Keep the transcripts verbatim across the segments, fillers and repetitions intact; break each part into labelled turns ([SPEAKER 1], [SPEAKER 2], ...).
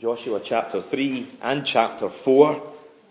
[SPEAKER 1] Joshua chapter three and chapter four.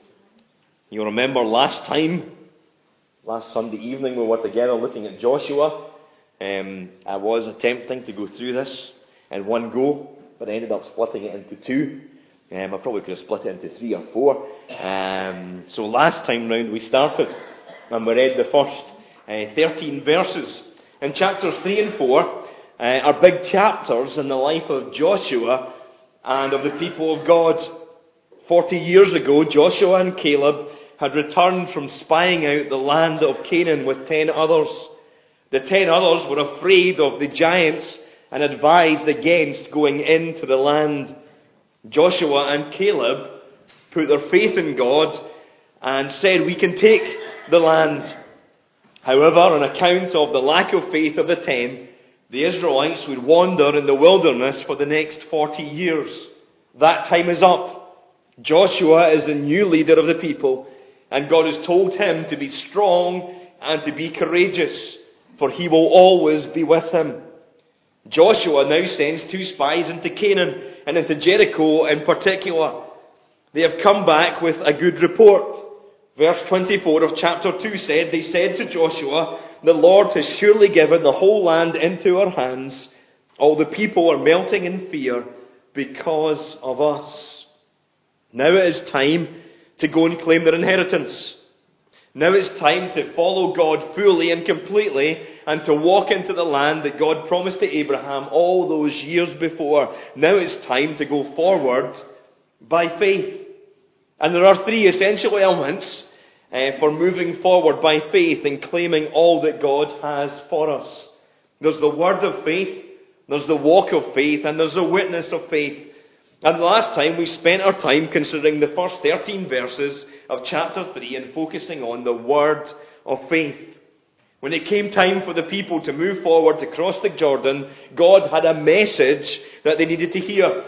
[SPEAKER 1] You'll remember last time, last Sunday evening, we were together looking at Joshua. Um, I was attempting to go through this in one go, but I ended up splitting it into two. Um, I probably could have split it into three or four. Um, so last time round we started and we read the first uh, thirteen verses. In chapters three and four uh, are big chapters in the life of Joshua and of the people of God. Forty years ago, Joshua and Caleb had returned from spying out the land of Canaan with ten others. The ten others were afraid of the giants and advised against going into the land. Joshua and Caleb put their faith in God and said, "We can take the land." However, on account of the lack of faith of the ten, the Israelites would wander in the wilderness for the next forty years. That time is up. Joshua is the new leader of the people, and God has told him to be strong and to be courageous, for he will always be with him. Joshua now sends two spies into Canaan and into Jericho in particular. They have come back with a good report. Verse twenty-four of chapter two said, "They said to Joshua, 'The Lord has surely given the whole land into our hands. All the people are melting in fear because of us.'" Now it is time to go and claim their inheritance. Now it's time to follow God fully and completely and to walk into the land that God promised to Abraham all those years before. Now it's time to go forward by faith. And there are three essential elements uh, for moving forward by faith and claiming all that God has for us. There's the word of faith, there's the walk of faith, and there's the witness of faith. And last time we spent our time considering the first thirteen verses of chapter three and focusing on the word of faith. When it came time for the people to move forward to cross the Jordan, God had a message that they needed to hear.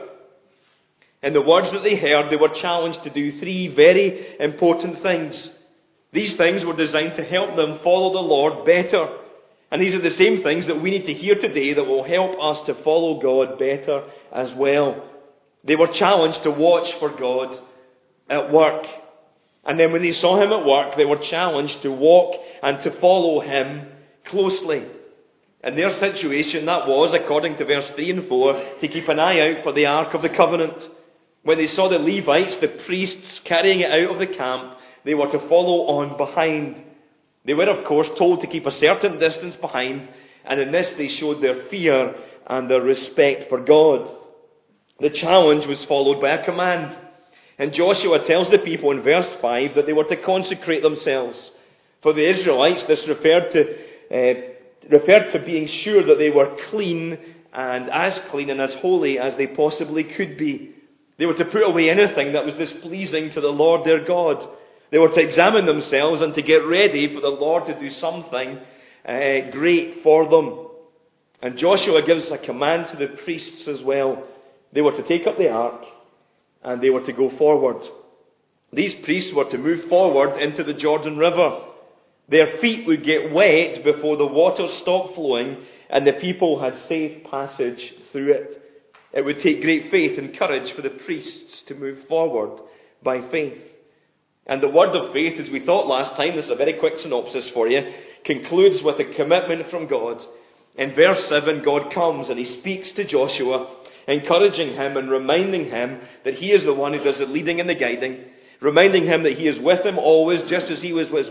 [SPEAKER 1] In the words that they heard, they were challenged to do three very important things. These things were designed to help them follow the Lord better. And these are the same things that we need to hear today that will help us to follow God better as well. They were challenged to watch for God at work. And then when they saw him at work, they were challenged to walk and to follow him closely. In their situation, that was, according to verse three and four, to keep an eye out for the Ark of the Covenant. When they saw the Levites, the priests, carrying it out of the camp, they were to follow on behind. They were, of course, told to keep a certain distance behind, and in this they showed their fear and their respect for God. The challenge was followed by a command. And Joshua tells the people in verse five that they were to consecrate themselves. For the Israelites, this referred to, uh, referred to being sure that they were clean, and as clean and as holy as they possibly could be. They were to put away anything that was displeasing to the Lord their God. They were to examine themselves and to get ready for the Lord to do something uh, great for them. And Joshua gives a command to the priests as well. They were to take up the ark and they were to go forward. These priests were to move forward into the Jordan River. Their feet would get wet before the water stopped flowing and the people had safe passage through it. It would take great faith and courage for the priests to move forward by faith. And the word of faith, as we thought last time, this is a very quick synopsis for you, concludes with a commitment from God. In verse seven, God comes and he speaks to Joshua, encouraging him and reminding him that he is the one who does the leading and the guiding, reminding him that he is with him always, just as he was with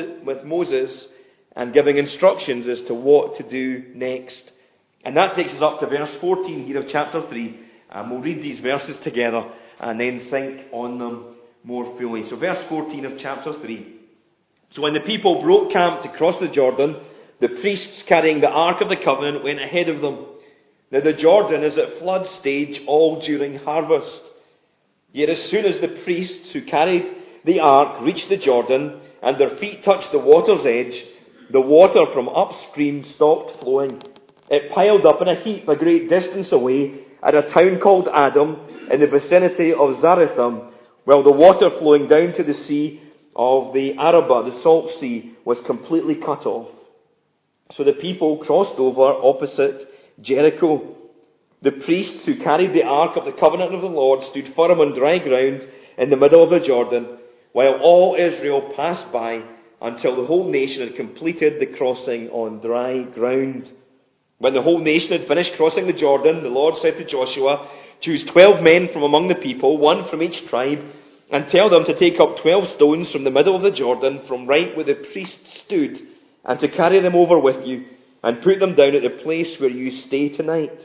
[SPEAKER 1] Moses, and giving instructions as to what to do next. And that takes us up to verse fourteen here of chapter three, and we'll read these verses together and then think on them more fully. So verse fourteen of chapter three. "So when the people broke camp to cross the Jordan, the priests carrying the Ark of the Covenant went ahead of them. Now the Jordan is at flood stage all during harvest. Yet as soon as the priests who carried the Ark reached the Jordan and their feet touched the water's edge, the water from upstream stopped flowing. It piled up in a heap a great distance away at a town called Adam in the vicinity of Zarethan, while the water flowing down to the sea of the Arabah, the salt sea, was completely cut off. So the people crossed over opposite Jericho. The priests who carried the ark of the covenant of the Lord stood firm on dry ground in the middle of the Jordan, while all Israel passed by until the whole nation had completed the crossing on dry ground. When the whole nation had finished crossing the Jordan, the Lord said to Joshua, "Choose twelve men from among the people, one from each tribe, and tell them to take up twelve stones from the middle of the Jordan, from right where the priests stood, and to carry them over with you, and put them down at the place where you stay tonight."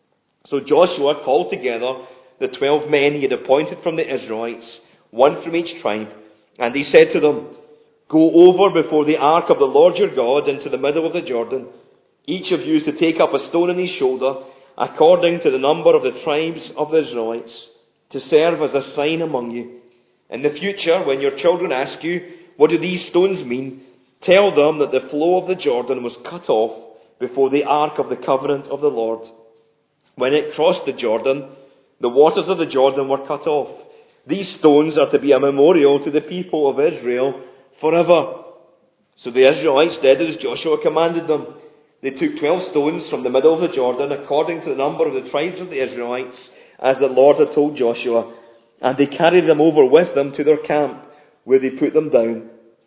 [SPEAKER 1] So Joshua called together the twelve men he had appointed from the Israelites, one from each tribe, and he said to them, "Go over before the ark of the Lord your God into the middle of the Jordan. Each of you is to take up a stone on his shoulder, according to the number of the tribes of the Israelites, to serve as a sign among you. In the future, when your children ask you, 'What do these stones mean?' tell them that the flow of the Jordan was cut off before the ark of the covenant of the Lord. When it crossed the Jordan, the waters of the Jordan were cut off. These stones are to be a memorial to the people of Israel forever." So the Israelites did as Joshua commanded them. They took twelve stones from the middle of the Jordan, according to the number of the tribes of the Israelites, as the Lord had told Joshua, and they carried them over with them to their camp, where they put them down.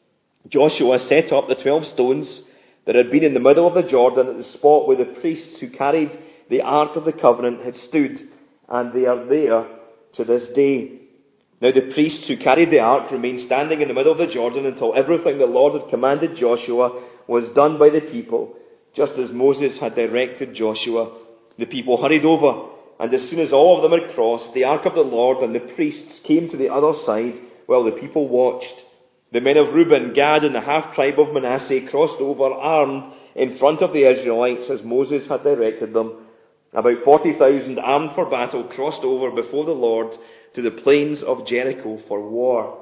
[SPEAKER 1] Joshua set up the twelve stones that had been in the middle of the Jordan at the spot where the priests who carried the Ark of the Covenant had stood, and they are there to this day. Now the priests who carried the Ark remained standing in the middle of the Jordan until everything the Lord had commanded Joshua was done by the people, just as Moses had directed Joshua. The people hurried over, and as soon as all of them had crossed, the Ark of the Lord and the priests came to the other side while the people watched. The men of Reuben, Gad, and the half-tribe of Manasseh crossed over armed in front of the Israelites as Moses had directed them. About forty thousand armed for battle crossed over before the Lord to the plains of Jericho for war.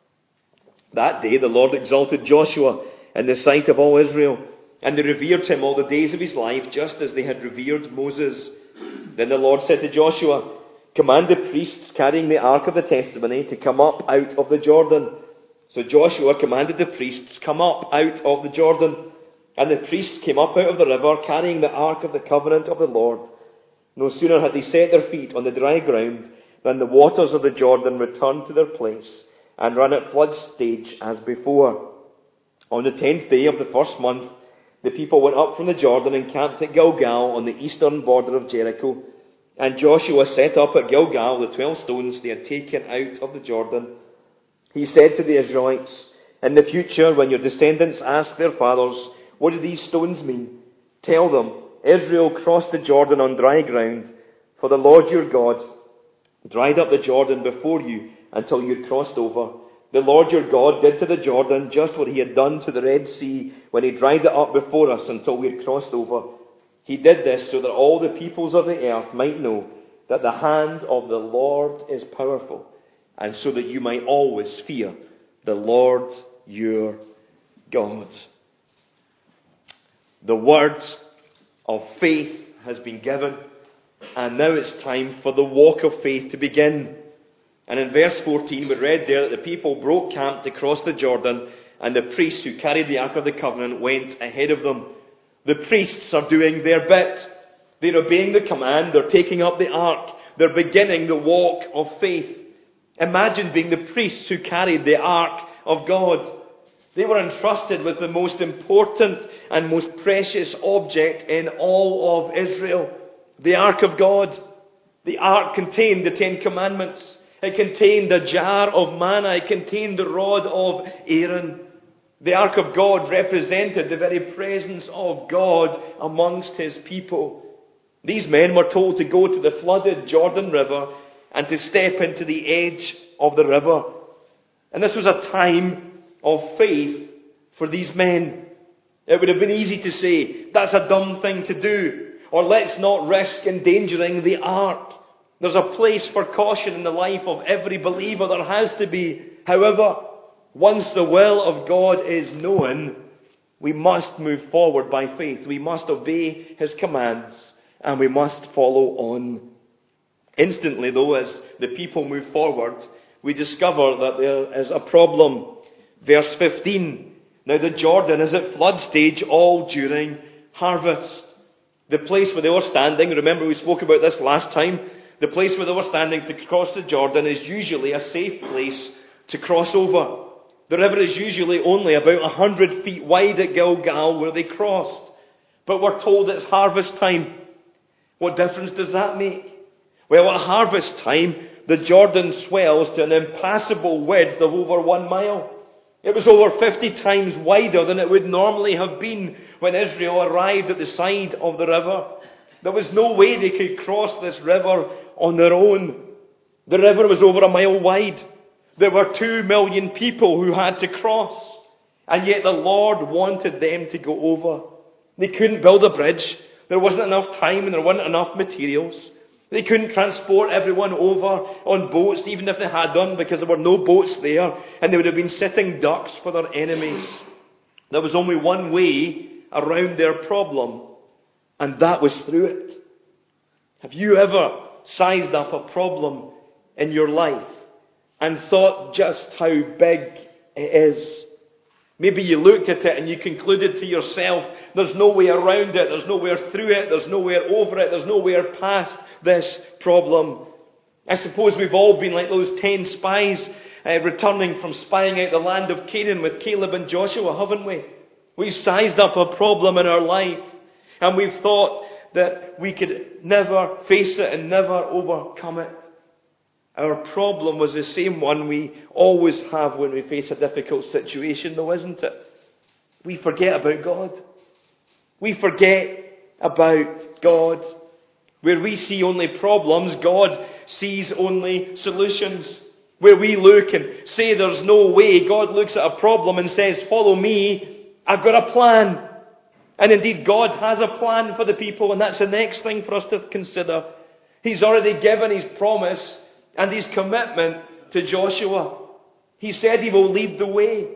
[SPEAKER 1] That day the Lord exalted Joshua in the sight of all Israel, and they revered him all the days of his life, just as they had revered Moses. Then the Lord said to Joshua, "Command the priests carrying the Ark of the Testimony to come up out of the Jordan." So Joshua commanded the priests, "Come up out of the Jordan." And the priests came up out of the river, carrying the Ark of the Covenant of the Lord. No sooner had they set their feet on the dry ground than the waters of the Jordan returned to their place and ran at flood stage as before. On the tenth day of the first month, the people went up from the Jordan and camped at Gilgal on the eastern border of Jericho. And Joshua set up at Gilgal the twelve stones they had taken out of the Jordan. He said to the Israelites, "In the future, when your descendants ask their fathers, 'What do these stones mean?' tell them, 'Israel crossed the Jordan on dry ground, for the Lord your God dried up the Jordan before you until you had crossed over. The Lord your God did to the Jordan just what he had done to the Red Sea when he dried it up before us until we had crossed over. He did this so that all the peoples of the earth might know that the hand of the Lord is powerful, and so that you might always fear the Lord your God." The word of faith has been given, and now it's time for the walk of faith to begin. And in verse fourteen we read there that the people broke camp to cross the Jordan, and the priests who carried the Ark of the Covenant went ahead of them. The priests are doing their bit. They're obeying the command. They're taking up the Ark. They're beginning the walk of faith. Imagine being the priests who carried the Ark of God. They were entrusted with the most important and most precious object in all of Israel, the Ark of God. The Ark contained the Ten Commandments. It contained a jar of manna. It contained the rod of Aaron. The Ark of God represented the very presence of God amongst his people. These men were told to go to the flooded Jordan River and to step into the edge of the river. And this was a time of faith for these men. It would have been easy to say, "That's a dumb thing to do," or "Let's not risk endangering the Ark." There's a place for caution in the life of every believer. There has to be. However, once the will of God is known, we must move forward by faith. We must obey his commands, and we must follow on. Instantly, though, as the people move forward, we discover that there is a problem. Verse fifteen, "Now the Jordan is at flood stage all during harvest." The place where they were standing, remember we spoke about this last time, the place where they were standing to cross the Jordan is usually a safe place to cross over. The river is usually only about a hundred feet wide at Gilgal where they crossed. But we're told it's harvest time. What difference does that make? Well, at harvest time, the Jordan swells to an impassable width of over one mile. It was over fifty times wider than it would normally have been when Israel arrived at the side of the river. There was no way they could cross this river on their own. The river was over a mile wide. There were two million people who had to cross. And yet the Lord wanted them to go over. They couldn't build a bridge. There wasn't enough time and there weren't enough materials. They couldn't transport everyone over on boats, even if they had done, because there were no boats there, and they would have been sitting ducks for their enemies. There was only one way around their problem, and that was through it. Have you ever sized up a problem in your life and thought just how big it is? Maybe you looked at it and you concluded to yourself, there's no way around it, there's nowhere through it, there's nowhere over it, there's nowhere past this problem. I suppose we've all been like those ten spies uh, returning from spying out the land of Canaan with Caleb and Joshua, haven't we? We've sized up a problem in our life and we've thought that we could never face it and never overcome it. Our problem was the same one we always have when we face a difficult situation, though, isn't it? We forget about God. We forget about God. Where we see only problems, God sees only solutions. Where we look and say there's no way, God looks at a problem and says, follow me, I've got a plan. And indeed, God has a plan for the people, and that's the next thing for us to consider. He's already given His promise and His commitment to Joshua. He said He will lead the way.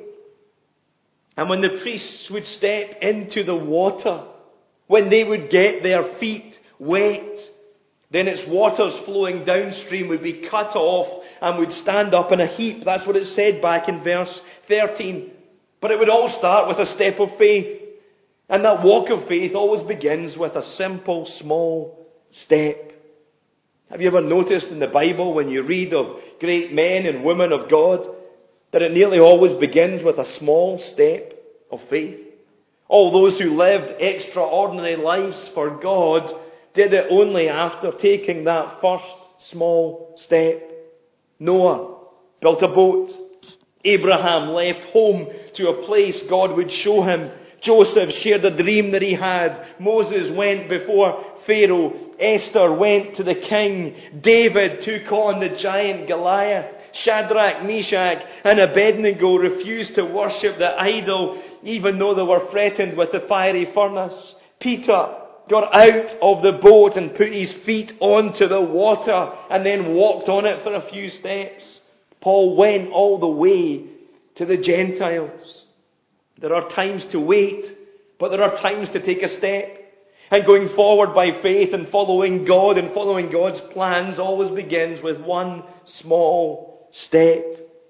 [SPEAKER 1] And when the priests would step into the water, when they would get their feet wet, then its waters flowing downstream would be cut off and would stand up in a heap. That's what it said back in verse thirteen. But it would all start with a step of faith. And that walk of faith always begins with a simple, small step. Have you ever noticed in the Bible, when you read of great men and women of God, that it nearly always begins with a small step of faith? All those who lived extraordinary lives for God did it only after taking that first small step. Noah built a boat. Abraham left home to a place God would show him. Joseph shared a dream that he had. Moses went before Pharaoh. Esther went to the king. David took on the giant Goliath. Shadrach, Meshach, and Abednego refused to worship the idol, even though they were threatened with the fiery furnace. Peter got out of the boat and put his feet onto the water and then walked on it for a few steps. Paul went all the way to the Gentiles. There are times to wait, but there are times to take a step. And going forward by faith and following God and following God's plans always begins with one small step.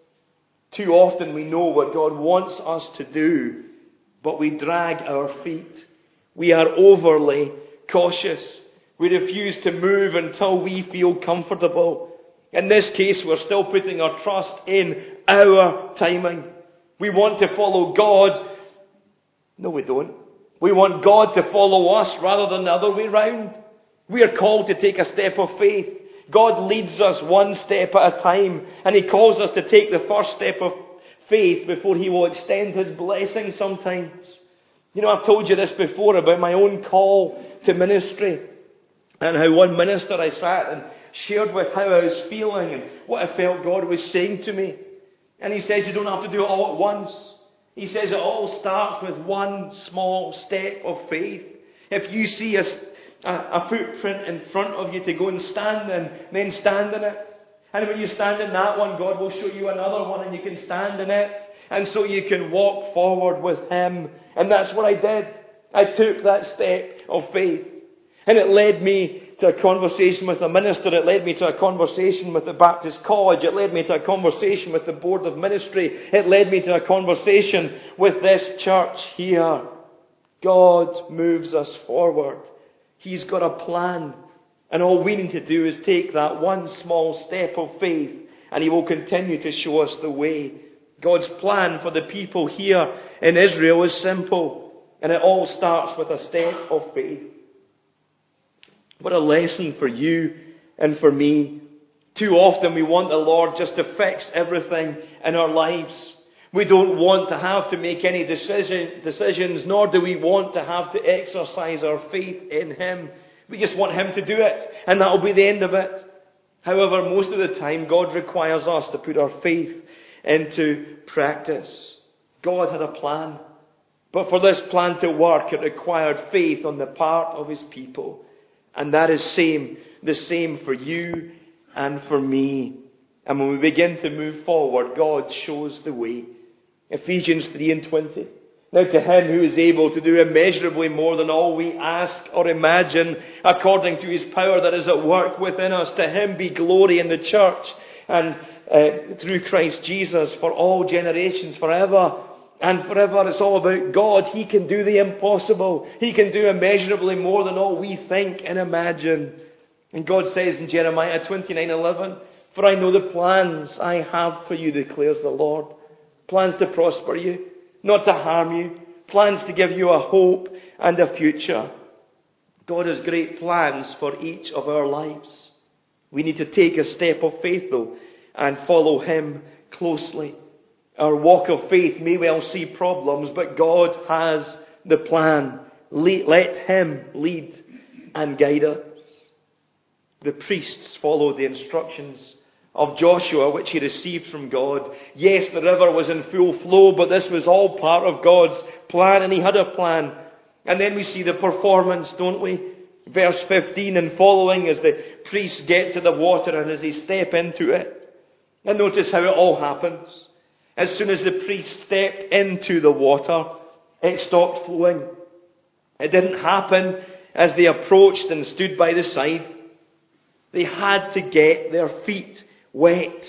[SPEAKER 1] Too often we know what God wants us to do, but we drag our feet. We are overly cautious. We refuse to move until we feel comfortable. In this case, we're still putting our trust in our timing. We want to follow God. No, we don't. We want God to follow us rather than the other way round. We are called to take a step of faith. God leads us one step at a time, and He calls us to take the first step of faith before He will extend His blessing sometimes. You know, I've told you this before about my own call to ministry, and how one minister I sat and shared with how I was feeling and what I felt God was saying to me. And he says you don't have to do it all at once. He says it all starts with one small step of faith. If you see a, a, a footprint in front of you to go and stand in, then stand in it. And when you stand in that one, God will show you another one and you can stand in it. And so you can walk forward with Him. And that's what I did. I took that step of faith. And it led me to a conversation with a minister. It led me to a conversation with the Baptist College. It led me to a conversation with the Board of Ministry. It led me to a conversation with this church here. God moves us forward. He's got a plan. And all we need to do is take that one small step of faith, and He will continue to show us the way. God's plan for the people here in Israel is simple, and it all starts with a step of faith. What a lesson for you and for me. Too often we want the Lord just to fix everything in our lives. We don't want to have to make any decision, decisions, nor do we want to have to exercise our faith in Him. We just want Him to do it, and that will be the end of it. However, most of the time, God requires us to put our faith into practice. God had a plan, but for this plan to work, it required faith on the part of His people. And that is same, the same for you and for me. And when we begin to move forward, God shows the way. Ephesians three and twenty. Now to Him who is able to do immeasurably more than all we ask or imagine, according to His power that is at work within us, to Him be glory in the church and uh, through Christ Jesus for all generations, forever and forever. It's all about God. He can do the impossible. He can do immeasurably more than all we think and imagine. And God says in Jeremiah twenty-nine eleven, for I know the plans I have for you, declares the Lord. Plans to prosper you, not to harm you. Plans to give you a hope and a future. God has great plans for each of our lives. We need to take a step of faith, though, and follow Him closely. Our walk of faith may well see problems, but God has the plan. Let Him lead and guide us. The priests followed the instructions of Joshua, which he received from God. Yes, the river was in full flow, but this was all part of God's plan, and He had a plan. And then we see the performance, don't we? Verse fifteen and following, as the priests get to the water and as they step into it. And notice how it all happens. As soon as the priests stepped into the water, it stopped flowing. It didn't happen as they approached and stood by the side. They had to get their feet wet.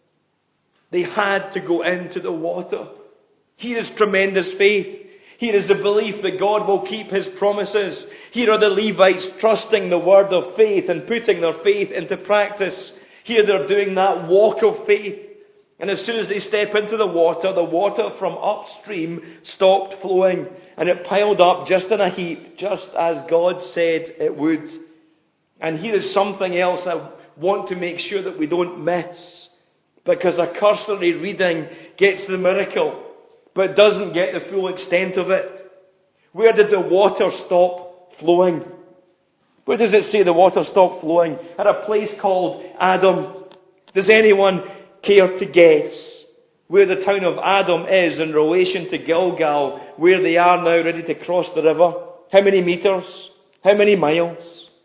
[SPEAKER 1] They had to go into the water. Here is tremendous faith. Here is the belief that God will keep His promises. Here are the Levites trusting the word of faith and putting their faith into practice. Here they're doing that walk of faith. And as soon as they step into the water, the water from upstream stopped flowing. And it piled up just in a heap, just as God said it would. And here is something else I want to make sure that we don't miss. Because a cursory reading gets the miracle, but doesn't get the full extent of it. Where did the water stop flowing? Where does it say the water stopped flowing? At a place called Adam. Does anyone care to guess where the town of Adam is in relation to Gilgal, where they are now ready to cross the river? How many meters? How many miles?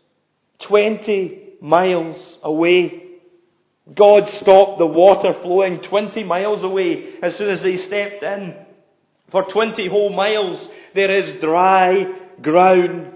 [SPEAKER 1] Twenty miles away. God stopped the water flowing twenty miles away as soon as they stepped in. For twenty whole miles there is dry ground.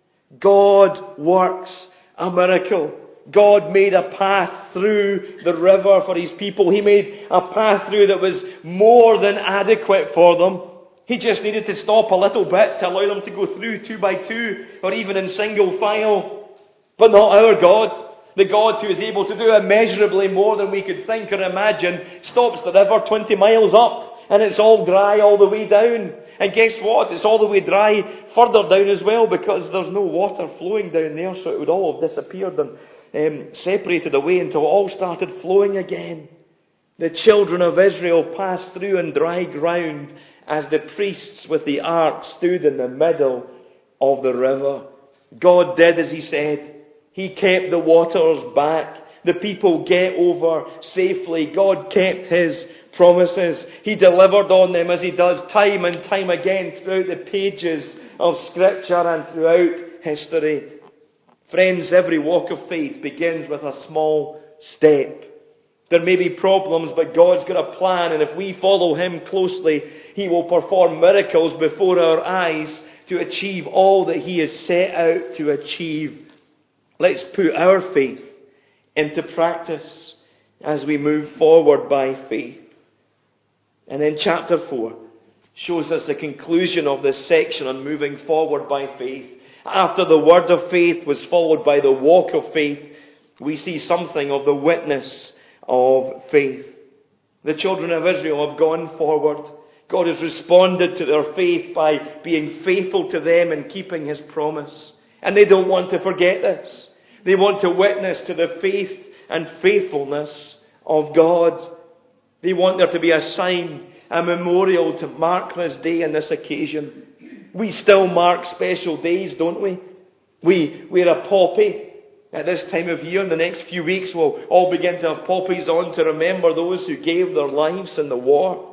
[SPEAKER 1] God works a miracle. God made a path through the river for His people. He made a path through that was more than adequate for them. He just needed to stop a little bit to allow them to go through two by two or even in single file. But not our God. The God who is able to do immeasurably more than we could think or imagine stops the river twenty miles up and it's all dry all the way down. And guess what? It's all the way dry further down as well because there's no water flowing down there, so it would all have disappeared and um, separated away until it all started flowing again. The children of Israel passed through on dry ground as the priests with the ark stood in the middle of the river. God did as He said. He kept the waters back. The people get over safely. God kept His promises. He delivered on them as He does time and time again throughout the pages of Scripture and throughout history. Friends, every walk of faith begins with a small step. There may be problems, but God's got a plan, and if we follow Him closely, He will perform miracles before our eyes to achieve all that He has set out to achieve. Let's put our faith into practice as we move forward by faith. And then chapter four shows us the conclusion of this section on moving forward by faith. After the word of faith was followed by the walk of faith, we see something of the witness of faith. The children of Israel have gone forward. God has responded to their faith by being faithful to them and keeping His promise. And they don't want to forget this. They want to witness to the faith and faithfulness of God. They want there to be a sign, a memorial to mark this day and this occasion. We still mark special days, don't we? We wear a poppy at this time of year. In the next few weeks we'll all begin to have poppies on to remember those who gave their lives in the war.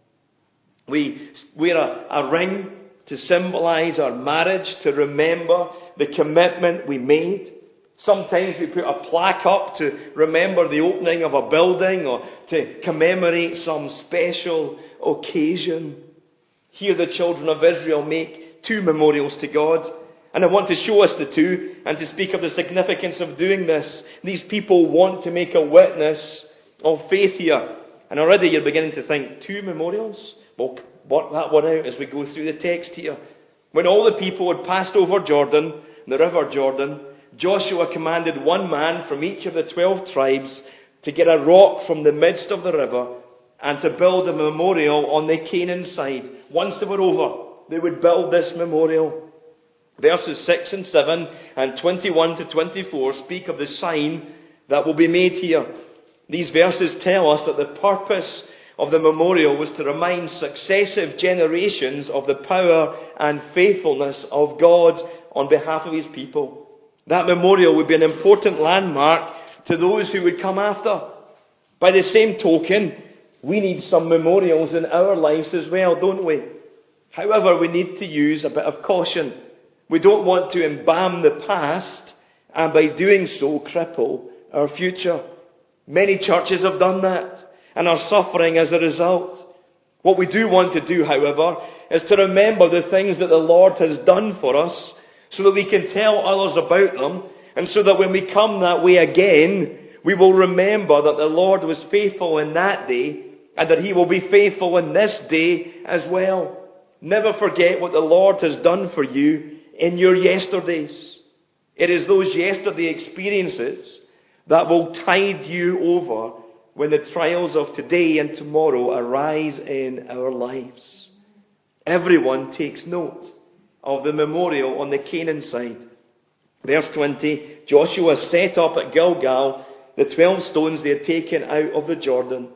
[SPEAKER 1] We wear a, a ring to symbolize our marriage, to remember the commitment we made. Sometimes we put a plaque up to remember the opening of a building or to commemorate some special occasion. Here the children of Israel make two memorials to God. And I want to show us the two and to speak of the significance of doing this. These people want to make a witness of faith here. And already you're beginning to think, two memorials? We'll work that one out as we go through the text here. When all the people had passed over Jordan, the river Jordan, Joshua commanded one man from each of the twelve tribes to get a rock from the midst of the river and to build a memorial on the Canaan side. Once they were over, they would build this memorial. Verses six and seven and twenty-one to twenty-four speak of the sign that will be made here. These verses tell us that the purpose of the memorial was to remind successive generations of the power and faithfulness of God on behalf of His people. That memorial would be an important landmark to those who would come after. By the same token, we need some memorials in our lives as well, don't we? However, we need to use a bit of caution. We don't want to embalm the past and by doing so cripple our future. Many churches have done that and are suffering as a result. What we do want to do, however, is to remember the things that the Lord has done for us so that we can tell others about them, and so that when we come that way again, we will remember that the Lord was faithful in that day and that He will be faithful in this day as well. Never forget what the Lord has done for you in your yesterdays. It is those yesterday experiences that will tide you over when the trials of today and tomorrow arise in our lives. Everyone takes note of the memorial on the Canaan side. Verse twenty, Joshua set up at Gilgal the twelve stones they had taken out of the Jordan.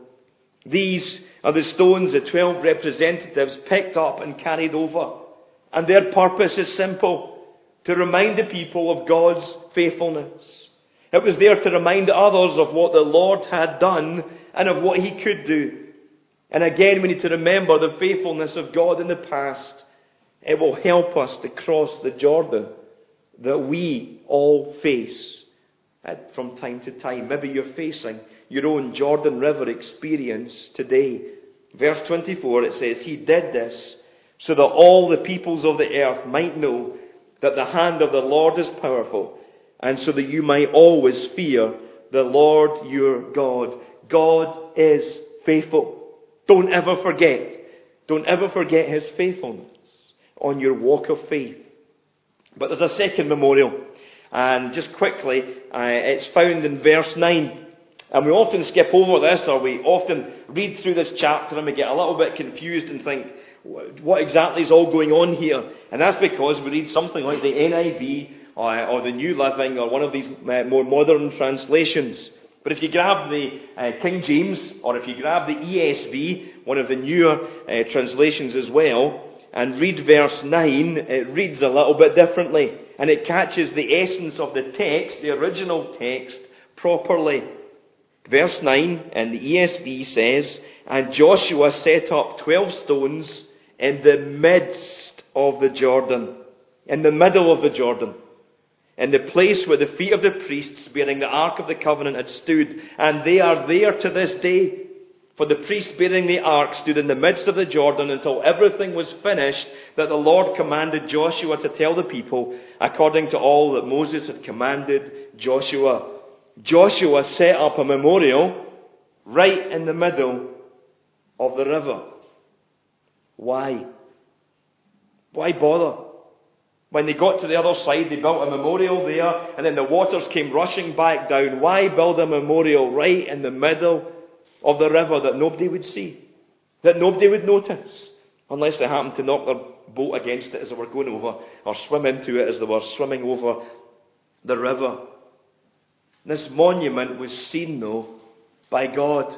[SPEAKER 1] These are the stones the twelve representatives picked up and carried over. And their purpose is simple: to remind the people of God's faithfulness. It was there to remind others of what the Lord had done and of what He could do. And again, we need to remember the faithfulness of God in the past. It will help us to cross the Jordan that we all face at, from time to time. Maybe you're facing your own Jordan River experience today. Verse twenty-four, it says, He did this so that all the peoples of the earth might know that the hand of the Lord is powerful, and so that you might always fear the Lord your God. God is faithful. Don't ever forget. Don't ever forget His faithfulness on your walk of faith. But there's a second memorial. And just quickly, uh, it's found in verse nine. And we often skip over this, or we often read through this chapter and we get a little bit confused and think, what exactly is all going on here? And that's because we read something like the N I V or, or the New Living or one of these uh, more modern translations. But if you grab the uh, King James, or if you grab the E S V, one of the newer uh, translations as well, and read verse nine, it reads a little bit differently. And it catches the essence of the text, the original text, properly. Verse nine in the E S V says, And Joshua set up twelve stones in the midst of the Jordan. In the middle of the Jordan. In the place where the feet of the priests bearing the Ark of the Covenant had stood. And they are there to this day. For the priests bearing the ark stood in the midst of the Jordan until everything was finished that the Lord commanded Joshua to tell the people, according to all that Moses had commanded Joshua. Joshua set up a memorial right in the middle of the river. Why? Why bother? When they got to the other side, they built a memorial there, and then the waters came rushing back down. Why build a memorial right in the middle of the river that nobody would see, that nobody would notice, unless they happened to knock their boat against it as they were going over, or swim into it as they were swimming over the river? This monument was seen, though, by God.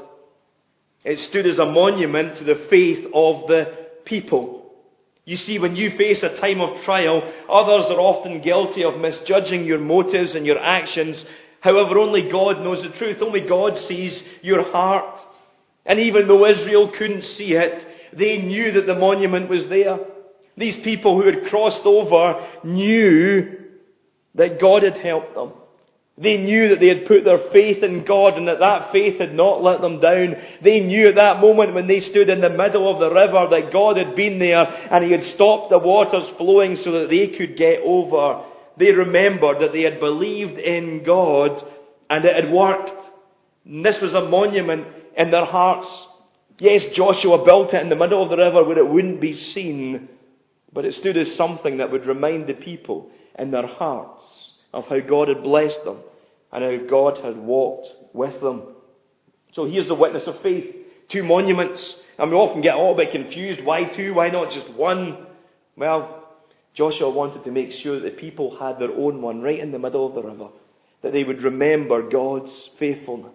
[SPEAKER 1] It stood as a monument to the faith of the people. You see, when you face a time of trial, others are often guilty of misjudging your motives and your actions. However, only God knows the truth. Only God sees your heart. And even though Israel couldn't see it, they knew that the monument was there. These people who had crossed over knew that God had helped them. They knew that they had put their faith in God and that that faith had not let them down. They knew at that moment when they stood in the middle of the river that God had been there and He had stopped the waters flowing so that they could get over. They remembered that they had believed in God and it had worked. And this was a monument in their hearts. Yes, Joshua built it in the middle of the river where it wouldn't be seen, but it stood as something that would remind the people in their hearts of how God had blessed them and how God had walked with them. So here's the witness of faith. Two monuments. And we often get a little bit confused. Why two? Why not just one? Well, Joshua wanted to make sure that the people had their own one right in the middle of the river. That they would remember God's faithfulness.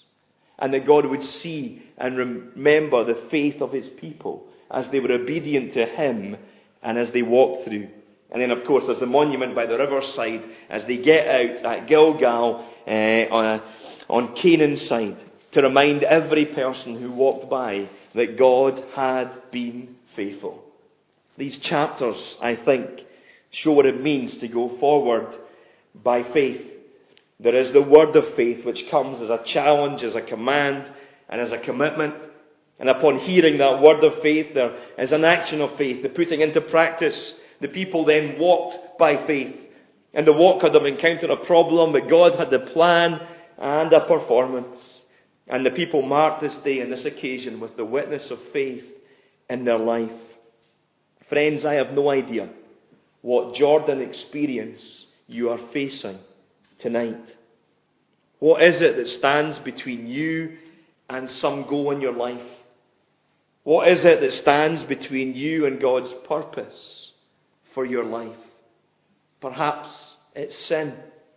[SPEAKER 1] And that God would see and remember the faith of His people as they were obedient to Him and as they walked through. And then, of course, there's the monument by the riverside as they get out at Gilgal uh, on, a, on Canaan's side to remind every person who walked by that God had been faithful. These chapters, I think, show what it means to go forward by faith. There is the word of faith which comes as a challenge, as a command, and as a commitment. And upon hearing that word of faith, there is an action of faith, the putting into practice. The people then walked by faith. And the walk had encountered a problem, but God had the plan and a performance. And the people marked this day and this occasion with the witness of faith in their life. Friends, I have no idea what Jordan experience you are facing tonight. What is it that stands between you and some goal in your life? What is it that stands between you and God's purpose for your life? Perhaps it's sin.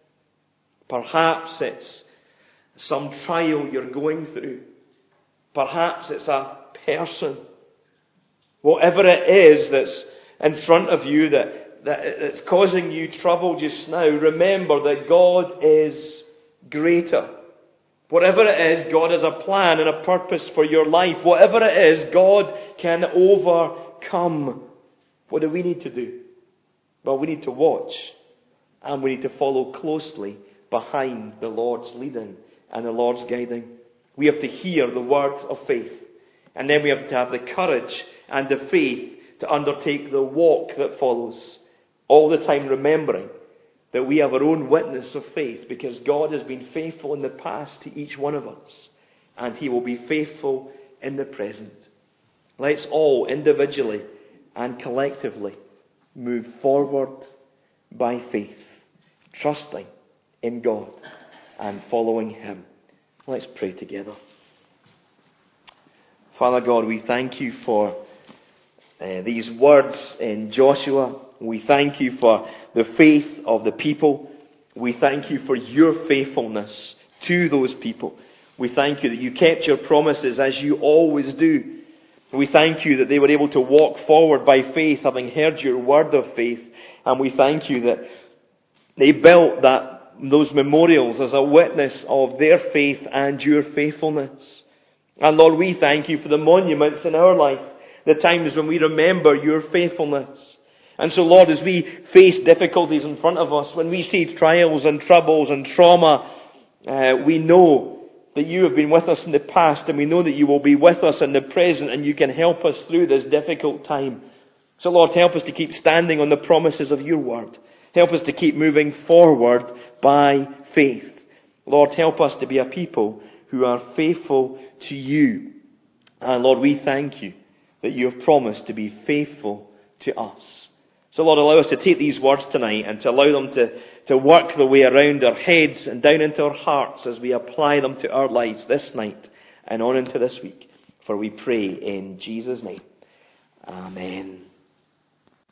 [SPEAKER 1] Perhaps it's some trial you're going through. Perhaps it's a person. Whatever it is that's in front of you that, that it's causing you trouble just now, remember that God is greater. Whatever it is, God has a plan and a purpose for your life. Whatever it is, God can overcome. What do we need to do? Well, we need to watch and we need to follow closely behind the Lord's leading and the Lord's guiding. We have to hear the words of faith, and then we have to have the courage and the faith to undertake the walk that follows, all the time remembering that we have our own witness of faith because God has been faithful in the past to each one of us, and He will be faithful in the present. Let's all individually and collectively move forward by faith, trusting in God and following Him. Let's pray together. Father God, we thank You for uh, these words in Joshua. We thank You for the faith of the people. We thank You for Your faithfulness to those people. We thank You that You kept Your promises as You always do. We thank You that they were able to walk forward by faith, having heard Your word of faith. And we thank You that they built that those memorials as a witness of their faith and Your faithfulness. And Lord, we thank You for the monuments in our life, the times when we remember Your faithfulness. And so, Lord, as we face difficulties in front of us, when we see trials and troubles and trauma, uh, we know that You have been with us in the past, and we know that You will be with us in the present, and You can help us through this difficult time. So, Lord, help us to keep standing on the promises of Your word. Help us to keep moving forward by faith. Lord, help us to be a people who are faithful to You. And Lord, we thank You that You have promised to be faithful to us. So Lord, allow us to take these words tonight and to allow them to, to work their way around our heads and down into our hearts as we apply them to our lives this night and on into this week. For we pray in Jesus' name. Amen.